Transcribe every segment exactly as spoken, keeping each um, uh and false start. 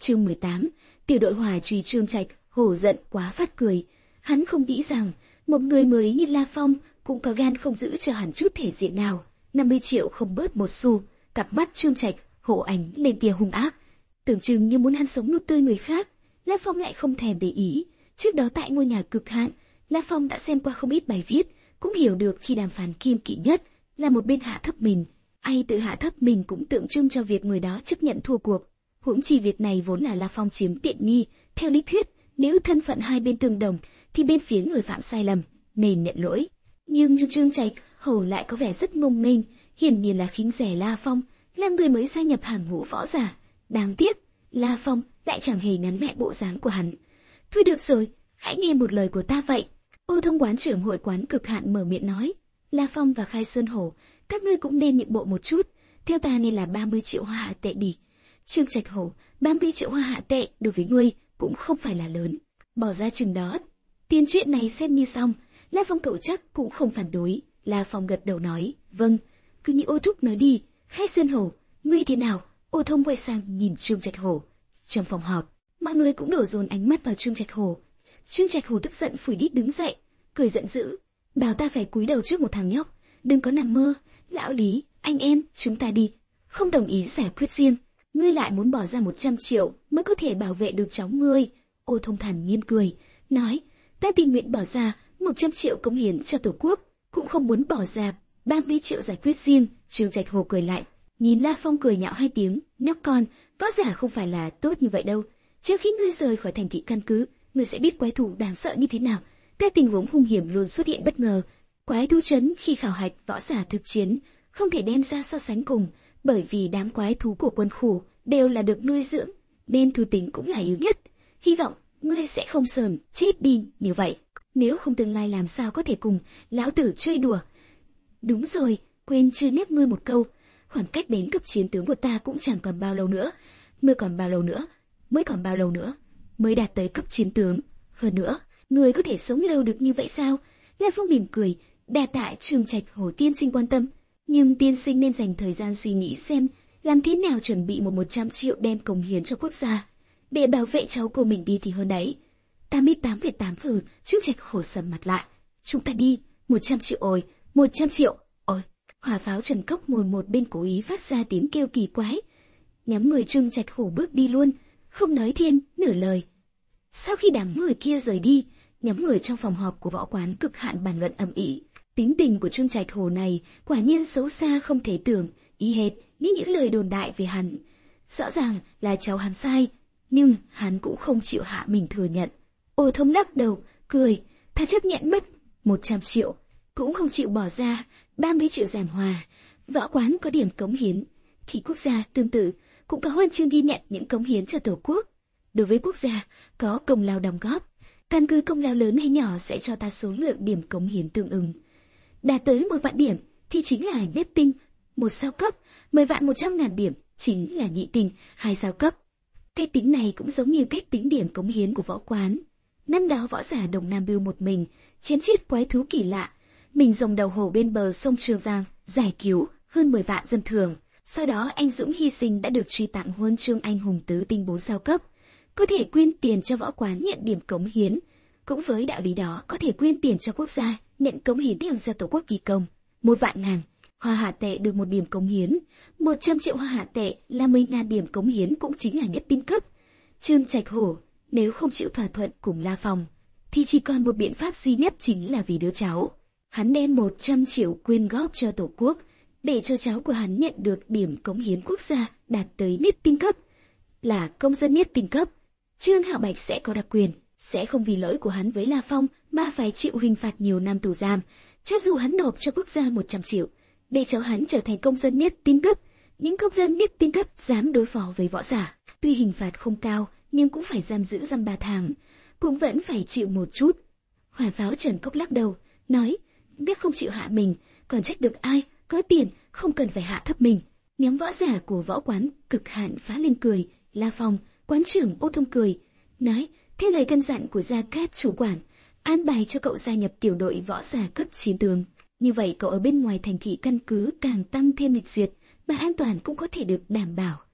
Chương mười tám, tiểu đội hỏa truy Trương Trạch hổ giận quá phát cười. Hắn không nghĩ rằng một người mới như La Phong cũng có gan không giữ cho hắn chút thể diện nào. năm mươi triệu không bớt một xu. Cặp mắt Trương Trạch hổ ánh lên tia hung ác, tưởng chừng như muốn ăn sống nuốt tươi người khác. La Phong lại không thèm để ý. Trước đó tại ngôi nhà cực hạn, La Phong đã xem qua không ít bài viết, cũng hiểu được khi đàm phán kiêng kỵ nhất là một bên hạ thấp mình. Ai tự hạ thấp mình cũng tượng trưng cho việc người đó chấp nhận thua cuộc. Huống chi việc này vốn là La Phong chiếm tiện nghi. Theo lý thuyết, nếu thân phận hai bên tương đồng, thì bên phía người phạm sai lầm nên nhận lỗi. Nhưng Trương Trạch hầu lại có vẻ rất ngông nghênh, hiển nhiên là khinh rẻ La Phong, là người mới gia nhập hàng ngũ võ giả. Đáng tiếc, La Phong lại chẳng hề nắn mẹ bộ dáng của hắn. Thôi được rồi, hãy nghe một lời của ta vậy. Ô Thông quán trưởng hội quán cực hạn mở miệng nói. La Phong và Khai Sơn Hổ, các ngươi cũng nên nhượng bộ một chút. Theo ta nên là ba mươi triệu hoa hạ tệ đi. Trương Trạch Hổ, ba mươi triệu hoa hạ tệ đối với ngươi cũng không phải là lớn. Bỏ ra chừng đó. Tiền chuyện này xem như xong. La Phong cậu chắc cũng không phản đối. La Phong gật đầu nói, vâng, cứ như Ô Thúc nói đi. Khai Sơn Hổ, ngươi thế nào? Ô Thông quay sang nhìn Trương Trạch Hổ. Trong phòng họp, mọi người cũng đổ dồn ánh mắt vào Trương Trạch Hổ. Trương Trạch Hổ tức giận phủi đít đứng dậy, cười giận dữ, bảo ta phải cúi đầu trước một thằng nhóc, đừng có nằm mơ. Lão Lý, anh em, chúng ta đi. Không đồng ý giải quyết riêng, ngươi lại muốn bỏ ra một trăm triệu mới có thể bảo vệ được cháu ngươi. Ô Thông thản nhiên cười, nói, ta tình nguyện bỏ ra một trăm triệu cống hiến cho tổ quốc, cũng không muốn bỏ ra ba mươi triệu giải quyết riêng. Trương Trạch Hổ cười lại, nhìn La Phong cười nhạo hai tiếng, nhóc con, võ giả không phải là tốt như vậy đâu. Trước khi ngươi rời khỏi thành thị căn cứ, ngươi sẽ biết quái thú đáng sợ như thế nào. Các tình huống hung hiểm luôn xuất hiện bất ngờ. Quái thú trấn khi khảo hạch võ giả thực chiến không thể đem ra so sánh cùng, bởi vì đám quái thú của quân khu đều là được nuôi dưỡng, nên thú tính cũng là yếu nhất. Hy vọng ngươi sẽ không sớm chết đi như vậy. Nếu không tương lai làm sao có thể cùng lão tử chơi đùa. Đúng rồi, quên chưa nhắc ngươi một câu. Khoảng cách đến cấp chiến tướng của ta cũng chẳng còn bao lâu nữa. Mới còn bao lâu nữa? Mới còn bao lâu nữa? Mới đạt tới cấp chiến tướng. Hơn nữa, người có thể sống lâu được như vậy sao? La Phong mỉm cười, đa tạ Trương Trạch Hổ tiên sinh quan tâm. Nhưng tiên sinh nên dành thời gian suy nghĩ xem làm thế nào chuẩn bị một một trăm triệu đem cống hiến cho quốc gia. Để bảo vệ cháu của mình đi thì hơn đấy. tám mươi tám phẩy tám hừ, Trương Trạch Hổ sầm mặt lại. Chúng ta đi, một trăm triệu ôi, một trăm triệu, ôi. Hỏa pháo Trần Cốc ngồi một bên cố ý phát ra tiếng kêu kỳ quái. Nhóm người Trương Trạch Hổ bước đi luôn, không nói thêm nửa lời. Sau khi đám người kia rời đi, nhóm người trong phòng họp của võ quán cực hạn bàn luận ầm ĩ. Tính tình của Trương Trạch Hổ này quả nhiên xấu xa không thể tưởng, y hệt như những lời đồn đại về hắn. Rõ ràng là cháu hắn sai, nhưng hắn cũng không chịu hạ mình thừa nhận. Ô Thông lắc đầu, cười, ta chấp nhận mất một trăm triệu, cũng không chịu bỏ ra ba mươi triệu giàn hòa. Võ quán có điểm cống hiến, thì quốc gia tương tự cũng có huân chương ghi nhận những cống hiến cho tổ quốc. Đối với quốc gia có công lao đóng góp, căn cứ công lao lớn hay nhỏ sẽ cho ta số lượng điểm cống hiến tương ứng. Đạt tới một vạn điểm thì chính là nhất tinh, một sao cấp, mười vạn một trăm ngàn điểm chính là nhị tinh, hai sao cấp. Cách tính này cũng giống như cách tính điểm cống hiến của võ quán. Năm đó võ giả Đồng Nam Bưu một mình chém chết quái thú kỳ lạ, mình rồng đầu hổ bên bờ sông Trường Giang, giải cứu hơn mười vạn dân thường. Sau đó anh dũng hy sinh đã được truy tặng huân chương anh hùng tứ tinh bốn sao cấp, có thể quyên tiền cho võ quán nhận điểm cống hiến. Cũng với đạo lý đó có thể quyên tiền cho quốc gia nhận cống hiến tiền ra tổ quốc kỳ công. Một vạn ngàn hoa hạ tệ được một điểm cống hiến, một trăm triệu hoa hạ tệ là mười ngàn điểm cống hiến cũng chính là nhất tinh cấp. Trương Trạch Hổ nếu không chịu thỏa thuận cùng La Phong thì chỉ còn một biện pháp duy nhất, chính là vì đứa cháu. Hắn đem một trăm triệu quyên góp cho tổ quốc để cho cháu của hắn nhận được điểm cống hiến quốc gia đạt tới nhất tinh cấp, là công dân nhất tinh cấp. Trương Hạo Bạch sẽ có đặc quyền, sẽ không vì lỗi của hắn với La Phong mà phải chịu hình phạt nhiều năm tù giam, cho dù hắn nộp cho quốc gia một trăm triệu để cháu hắn trở thành công dân nhất tinh cấp. Những công dân nhất tinh cấp dám đối phó với võ giả, tuy hình phạt không cao nhưng cũng phải giam giữ dăm ba tháng, cũng vẫn phải chịu một chút. Hỏa pháo Trần Cốc lắc đầu, nói, biết không chịu hạ mình, còn trách được ai, có tiền, không cần phải hạ thấp mình. Nhóm võ giả của võ quán cực hạn phá lên cười. La Phong, quán trưởng Ô Thông cười, nói, theo lời căn dặn của Gia Cát chủ quản, an bài cho cậu gia nhập tiểu đội võ giả cấp chiến tướng. Như vậy cậu ở bên ngoài thành thị căn cứ càng tăng thêm lịch duyệt, và an toàn cũng có thể được đảm bảo.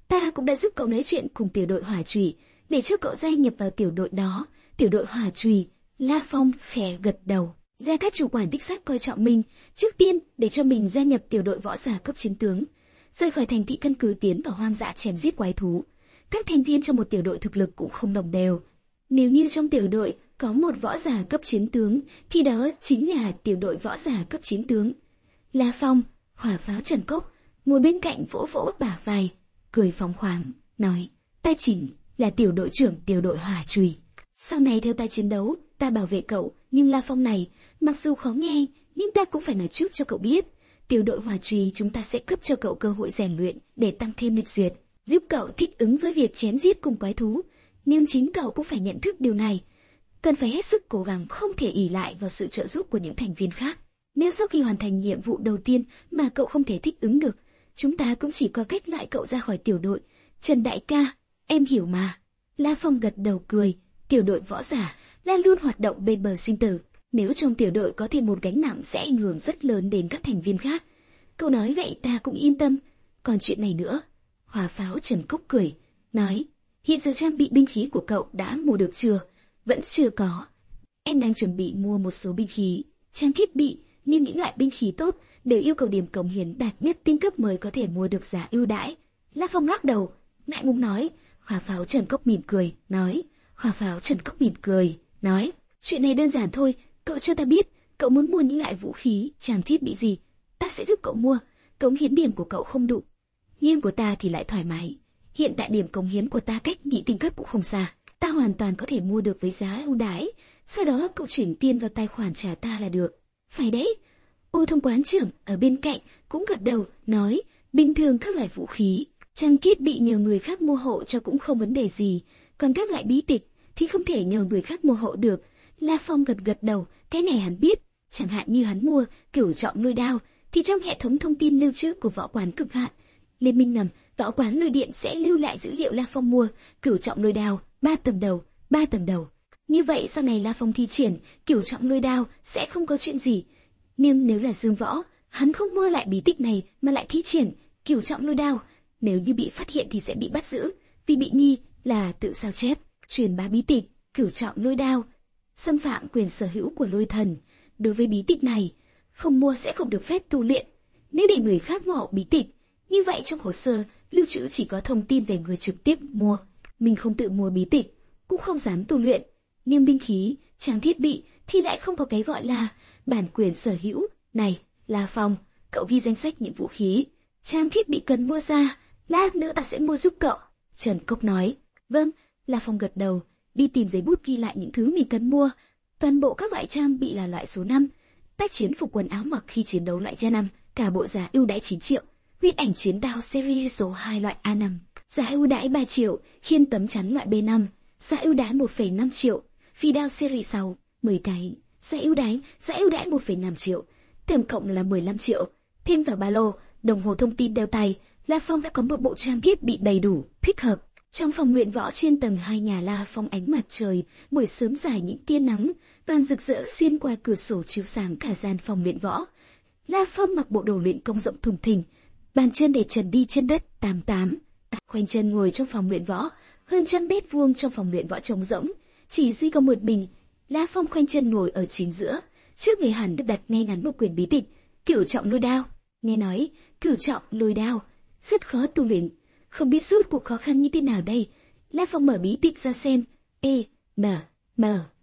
Ta cũng đã giúp cậu nói chuyện cùng tiểu đội hỏa chùy, để cho cậu gia nhập vào tiểu đội đó. Tiểu đội hỏa chùy. La Phong khẽ gật đầu. Gia Cát chủ quản đích xác coi trọng mình, trước tiên để cho mình gia nhập tiểu đội võ giả cấp chiến tướng, rời khỏi thành thị căn cứ tiến vào hoang dã chém giết quái thú. Các thành viên trong một tiểu đội thực lực cũng không đồng đều. Nếu như trong tiểu đội có một võ giả cấp chiến tướng, thì đó chính là tiểu đội võ giả cấp chiến tướng. La Phong, hỏa pháo Trần Cốc, ngồi bên cạnh vỗ vỗ bả vai, cười phóng khoáng, nói: ta chỉ là tiểu đội trưởng tiểu đội hỏa chùy. Sau này theo ta chiến đấu, ta bảo vệ cậu, nhưng La Phong này, mặc dù khó nghe, nhưng ta cũng phải nói trước cho cậu biết. Tiểu đội hỏa chùy chúng ta sẽ cấp cho cậu cơ hội rèn luyện để tăng thêm lịch duyệt, giúp cậu thích ứng với việc chém giết cùng quái thú. Nhưng chính cậu cũng phải nhận thức điều này. Cần phải hết sức cố gắng, không thể ỷ lại vào sự trợ giúp của những thành viên khác. Nếu sau khi hoàn thành nhiệm vụ đầu tiên mà cậu không thể thích ứng được, chúng ta cũng chỉ có cách loại cậu ra khỏi tiểu đội. Trần đại ca, em hiểu mà. La Phong gật đầu cười. Tiểu đội võ giả là luôn hoạt động bên bờ sinh tử. Nếu trong tiểu đội có thêm một gánh nặng sẽ ảnh hưởng rất lớn đến các thành viên khác. Cậu nói vậy ta cũng yên tâm. Còn chuyện này nữa. Hỏa pháo Trần Cốc cười, nói: hiện giờ trang bị binh khí của cậu đã mua được chưa? Vẫn chưa có. Em đang chuẩn bị mua một số binh khí, trang thiết bị, nhưng những loại binh khí tốt đều yêu cầu điểm cống hiến đạt nhất tinh cấp mới có thể mua được giá ưu đãi. La Phong lắc đầu, ngại ngùng nói. Hỏa pháo Trần Cốc mỉm cười, nói. Hỏa pháo Trần Cốc mỉm cười, nói: chuyện này đơn giản thôi, cậu cho ta biết, cậu muốn mua những loại vũ khí, trang thiết bị gì, ta sẽ giúp cậu mua. Cống hiến điểm của cậu không đủ, nhưng của ta thì lại thoải mái. Hiện tại điểm cống hiến của ta cách nhị tinh cấp cũng không xa, ta hoàn toàn có thể mua được với giá ưu đãi. Sau đó cậu chuyển tiền vào tài khoản trả ta là được. Phải đấy. Ô Thông quán trưởng ở bên cạnh cũng gật đầu, nói: bình thường các loại vũ khí, trang thiết bị nhờ người khác mua hộ cho cũng không vấn đề gì, còn các loại bí tịch thì không thể nhờ người khác mua hộ được. La Phong gật gật đầu, cái này hắn biết. Chẳng hạn như hắn mua cửu trọng lôi đao, thì trong hệ thống thông tin lưu trữ của võ quán cực hạn Liên minh ngầm, võ quán lôi điện sẽ lưu lại dữ liệu La Phong mua cửu trọng lôi đao, ba tầng đầu, ba tầng đầu. Như vậy sau này La Phong thi triển cửu trọng lôi đao sẽ không có chuyện gì. Nhưng nếu là Dương Võ, hắn không mua lại bí tịch này mà lại thi triển cửu trọng lôi đao, nếu như bị phát hiện thì sẽ bị bắt giữ, vì bị nghi là tự sao chép, truyền bá bí tịch cửu trọng lôi đao, xâm phạm quyền sở hữu của lôi thần. Đối với bí tịch này, không mua sẽ không được phép tu luyện. Nếu để người khác mua bí tịch, như vậy trong hồ sơ lưu trữ chỉ có thông tin về người trực tiếp mua. Mình không tự mua bí tịch, cũng không dám tu luyện. Nhưng binh khí, trang thiết bị thì lại không có cái gọi là bản quyền sở hữu. Này, La Phong, cậu ghi danh sách những vũ khí, trang thiết bị cần mua ra, lát nữa ta sẽ mua giúp cậu. Trần Cốc nói. Vâng. La Phong gật đầu, đi tìm giấy bút ghi lại những thứ mình cần mua. Toàn bộ các loại trang bị là loại số năm, tác chiến phục quần áo mặc khi chiến đấu loại gia năm, cả bộ giá ưu đãi chín triệu, huyết ảnh chiến đao series số hai loại A năm, giá ưu đãi ba triệu, khiên tấm chắn loại B năm, giá ưu đãi một phẩy năm triệu, phi đao series sáu, mười cái, giá ưu đãi, giá ưu đãi một phẩy năm triệu, tổng cộng là mười lăm triệu. Thêm vào ba lô, đồng hồ thông tin đeo tay, La Phong đã có một bộ trang thiết bị đầy đủ, thích hợp. Trong phòng luyện võ trên tầng hai nhà La Phong, ánh mặt trời buổi sớm dài những tia nắng vàng rực rỡ xuyên qua cửa sổ chiếu sáng cả gian phòng luyện võ. La Phong mặc bộ đồ luyện công rộng thùng thình, bàn chân để trần đi trên đất tám tám, khoanh chân ngồi trong phòng luyện võ, hơn trăm mét vuông trong phòng luyện võ trống rỗng, chỉ duy có một mình. La Phong khoanh chân ngồi ở chính giữa, trước người hắn được đặt ngay ngắn một quyển bí tịch cửu trọng lôi đao. Nghe nói cửu trọng lôi đao rất khó tu luyện, không biết rốt cuộc khó khăn như thế nào đây. La Phong mở bí tịch ra xem. E, M, M,